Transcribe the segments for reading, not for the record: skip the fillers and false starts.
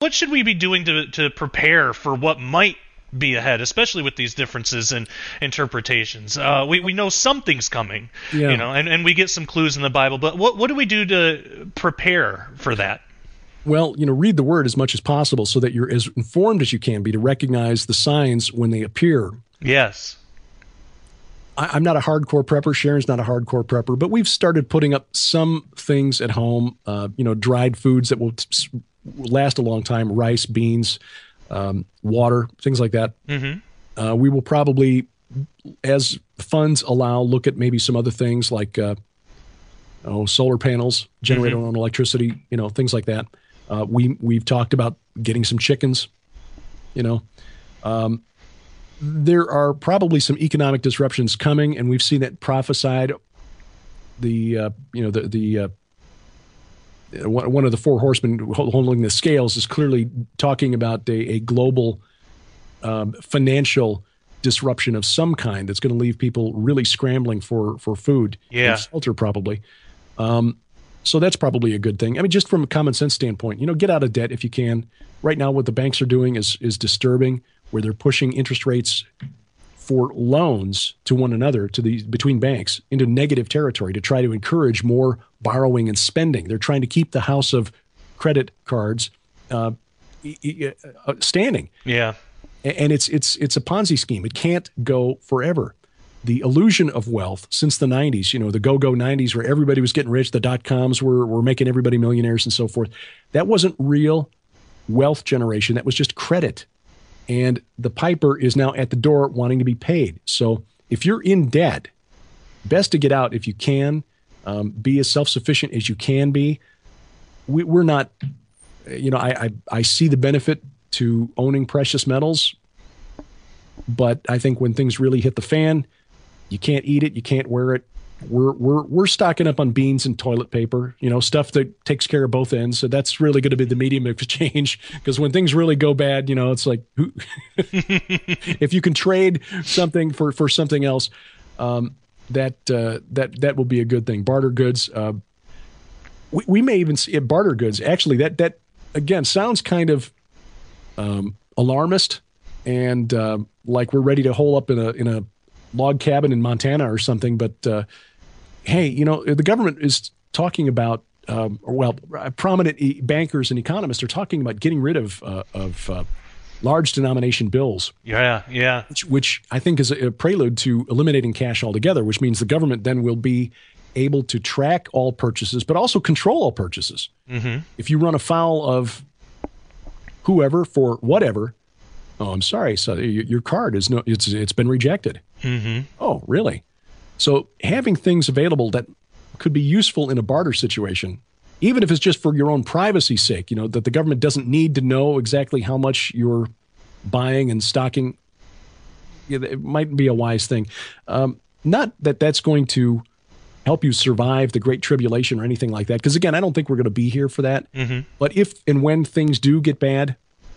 what should we be doing to prepare for what might be ahead, especially with these differences in interpretations? We know something's coming, Yeah. and we get some clues in the Bible, but what do we do to prepare for that? Well, read the word as much as possible so that you're as informed as you can be to recognize the signs when they appear. Yes. I'm not a hardcore prepper. Sharon's not a hardcore prepper, but we've started putting up some things at home, dried foods that will last a long time, rice, beans, water, things like that. Mm-hmm. We will probably, as funds allow, look at maybe some other things like solar panels, generate our own electricity, things like that. We've talked about getting some chickens, there are probably some economic disruptions coming, and we've seen that prophesied. One of the four horsemen holding the scales is clearly talking about a global financial disruption of some kind that's going to leave people really scrambling for food and shelter, probably. So that's probably a good thing. I mean, just from a common sense standpoint, get out of debt if you can. Right now, what the banks are doing is disturbing, where they're pushing interest rates for loans to one another, between banks, into negative territory to try to encourage more borrowing and spending. They're trying to keep the house of credit cards standing. Yeah. And it's a Ponzi scheme. It can't go forever. The illusion of wealth since the 90s, the go-go 90s where everybody was getting rich, the dot-coms were making everybody millionaires and so forth. That wasn't real wealth generation. That was just credit. And the piper is now at the door wanting to be paid. So if you're in debt, best to get out if you can. Be as self-sufficient as you can be. We're not, I see the benefit to owning precious metals, but I think when things really hit the fan, you can't eat it, you can't wear it. We're stocking up on beans and toilet paper, stuff that takes care of both ends. So that's really going to be the medium of exchange, because when things really go bad, it's like, if you can trade something for something else, that will be a good thing. Barter goods. We may even see barter goods. Actually, that again sounds kind of alarmist, and like we're ready to hole up in a log cabin in Montana or something. But hey, the government is talking about, prominent bankers and economists are talking about getting rid of large denomination bills. Yeah. Which I think is a prelude to eliminating cash altogether, which means the government then will be able to track all purchases, but also control all purchases. Mm-hmm. If you run afoul of whoever for whatever, I'm sorry, so your card it's been rejected. Mm-hmm. Oh, really? So having things available that could be useful in a barter situation, even if it's just for your own privacy's sake, that the government doesn't need to know exactly how much you're buying and stocking, it might be a wise thing. Not that that's going to help you survive the Great Tribulation or anything like that, because again, I don't think we're going to be here for that. Mm-hmm. But if and when things do get bad,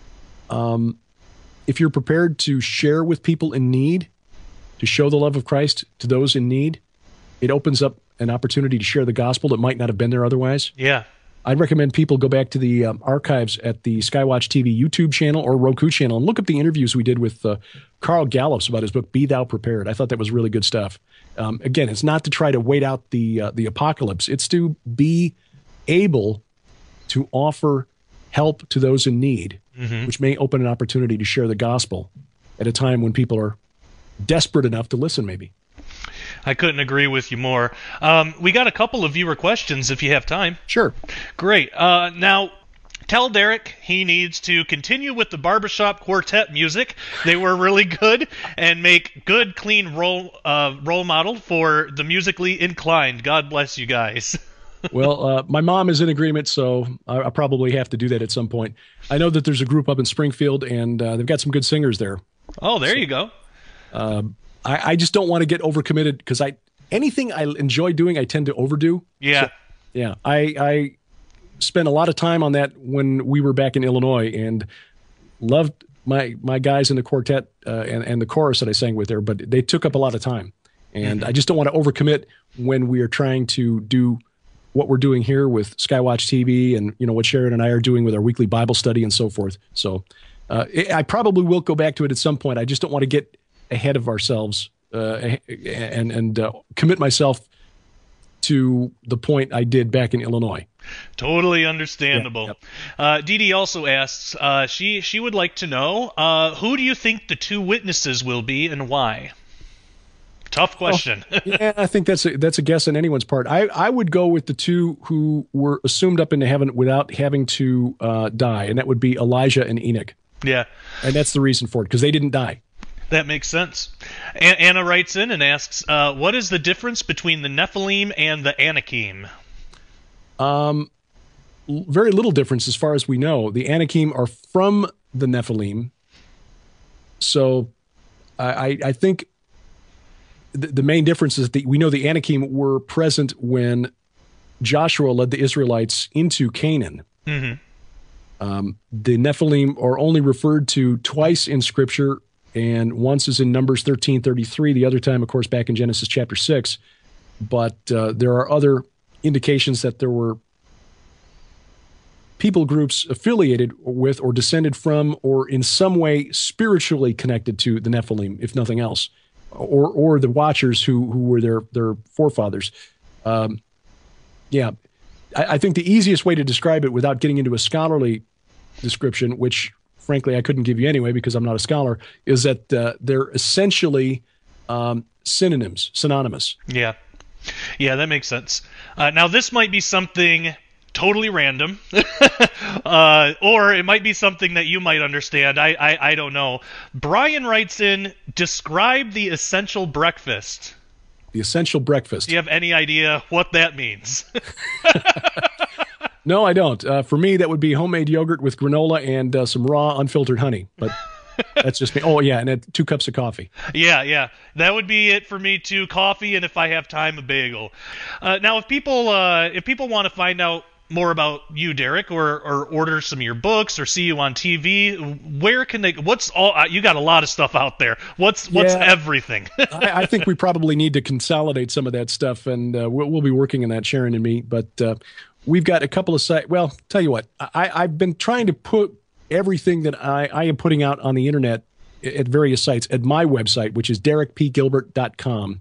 if you're prepared to share with people in need, to show the love of Christ to those in need, it opens up an opportunity to share the gospel that might not have been there otherwise. Yeah. I'd recommend people go back to the archives at the Skywatch TV YouTube channel or Roku channel and look up the interviews we did with Carl Gallups about his book, Be Thou Prepared. I thought that was really good stuff. Again, it's not to try to wait out the apocalypse. It's to be able to offer help to those in need, which may open an opportunity to share the gospel at a time when people are desperate enough to listen, maybe. I couldn't agree with you more. We got a couple of viewer questions if you have time. Sure. Great. Now, tell Derek he needs to continue with the Barbershop Quartet music. They were really good, and make good, clean role model for the musically inclined. God bless you guys. Well, my mom is in agreement, so I'll probably have to do that at some point. I know that there's a group up in Springfield, and they've got some good singers there. Oh, there you go. I just don't want to get overcommitted, because anything I enjoy doing, I tend to overdo. Yeah. So, yeah. I spent a lot of time on that when we were back in Illinois, and loved my guys in the quartet and the chorus that I sang with there, but they took up a lot of time. And I just don't want to overcommit when we are trying to do what we're doing here with Skywatch TV and, what Sharon and I are doing with our weekly Bible study and so forth. So I probably will go back to it at some point. I just don't want to get ahead of ourselves and commit myself to the point I did back in Illinois. Totally understandable. Yeah, yep. Dee Dee also asks, she would like to know, who do you think the two witnesses will be and why? Tough question. Yeah, I think that's a guess on anyone's part. I would go with the two who were assumed up into heaven without having to die, and that would be Elijah and Enoch. Yeah. And that's the reason for it, because they didn't die. That makes sense. Anna writes in and asks, what is the difference between the Nephilim and the Anakim? Very little difference as far as we know. The Anakim are from the Nephilim. So I think the main difference is that we know the Anakim were present when Joshua led the Israelites into Canaan. Mm-hmm. The Nephilim are only referred to twice in Scripture, and once is in Numbers 13:33. The other time, of course, back in Genesis chapter 6. But there are other indications that there were people groups affiliated with or descended from or in some way spiritually connected to the Nephilim, if nothing else, or the Watchers who were their forefathers. I think the easiest way to describe it without getting into a scholarly description, which frankly I couldn't give you anyway because I'm not a scholar, is that they're essentially synonymous. Yeah, that makes sense. Now this might be something totally random, or it might be something that you might understand. I don't know. Brian writes in, describe the essential breakfast. The essential breakfast. Do you have any idea what that means? No, I don't. For me, that would be homemade yogurt with granola and some raw, unfiltered honey. But that's just me. Oh, yeah, and 2 cups of coffee. Yeah. That would be it for me, too. Coffee, and if I have time, a bagel. Now, if people want to find out more about you, Derek, or order some of your books or see you on TV, where can they? What's all? You got a lot of stuff out there. What's everything? I think we probably need to consolidate some of that stuff, and we'll be working on that, Sharon and me. But we've got a couple of sites. Well, tell you what, I've been trying to put everything that I am putting out on the internet at various sites at my website, which is derekpgilbert.com,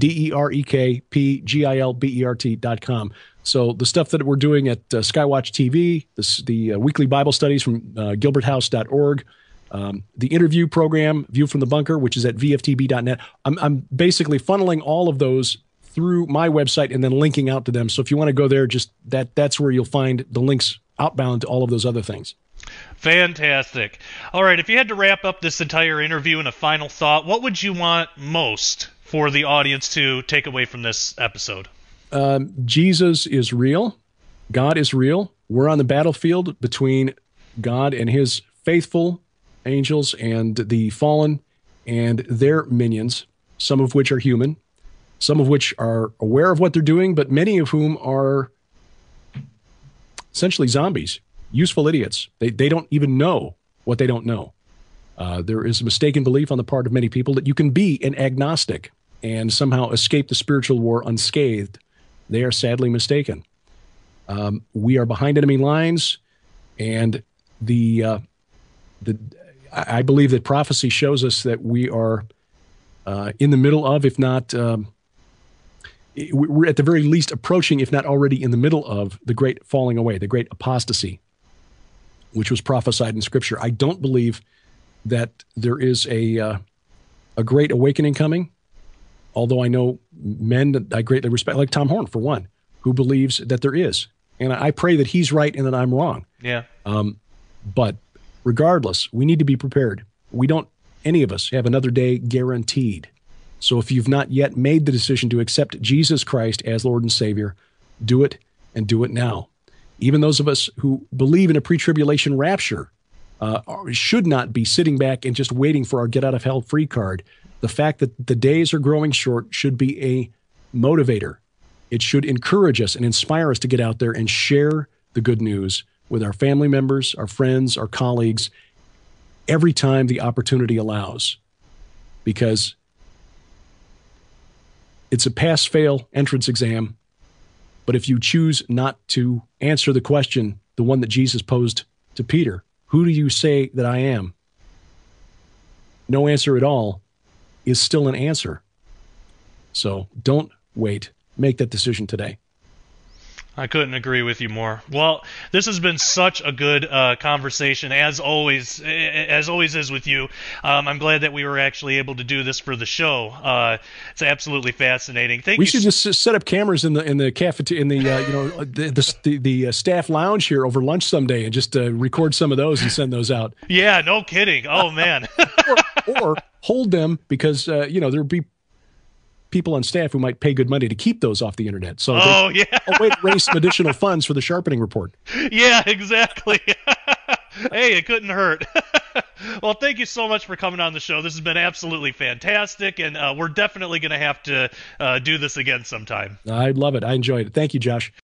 DEREKPGILBERT.com. So the stuff that we're doing at Skywatch TV, the weekly Bible studies from gilberthouse.org, the interview program, View from the Bunker, which is at vftb.net. I'm basically funneling all of those through my website and then linking out to them. So if you want to go there, just that's where you'll find the links outbound to all of those other things. Fantastic. All right, if you had to wrap up this entire interview in a final thought, what would you want most for the audience to take away from this episode? Jesus is real. God is real. We're on the battlefield between God and his faithful angels and the fallen and their minions, some of which are human, some of which are aware of what they're doing, but many of whom are essentially zombies, useful idiots. They don't even know what they don't know. There is a mistaken belief on the part of many people that you can be an agnostic and somehow escape the spiritual war unscathed. They are sadly mistaken. We are behind enemy lines, and I believe that prophecy shows us that we are in the middle of, if not, we're at the very least approaching, if not already in the middle of, the great falling away, the great apostasy, which was prophesied in Scripture. I don't believe that there is a great awakening coming. Although I know men that I greatly respect, like Tom Horn, for one, who believes that there is. And I pray that he's right and that I'm wrong. Yeah. But regardless, we need to be prepared. We don't, any of us, have another day guaranteed. So if you've not yet made the decision to accept Jesus Christ as Lord and Savior, do it, and do it now. Even those of us who believe in a pre-tribulation rapture should not be sitting back and just waiting for our get-out-of-hell-free card. The fact that the days are growing short should be a motivator. It should encourage us and inspire us to get out there and share the good news with our family members, our friends, our colleagues, every time the opportunity allows. Because it's a pass-fail entrance exam, But if you choose not to answer the question, the one that Jesus posed to Peter, who do you say that I am? No answer at all is still an answer. So don't wait. Make that decision today. I couldn't agree with you more. Well, this has been such a good conversation, as always is with you. I'm glad that we were actually able to do this for the show. It's absolutely fascinating. We should just set up cameras in the cafeteria, in the staff lounge here over lunch someday, and just record some of those and send those out. Yeah, no kidding. Oh man. or hold them, because there'll be people on staff who might pay good money to keep those off the internet. So a way to raise some additional funds for the sharpening report. Yeah, exactly. Hey, it couldn't hurt. Well, thank you so much for coming on the show. This has been absolutely fantastic, and we're definitely going to have to do this again sometime. I love it. I enjoyed it. Thank you, Josh.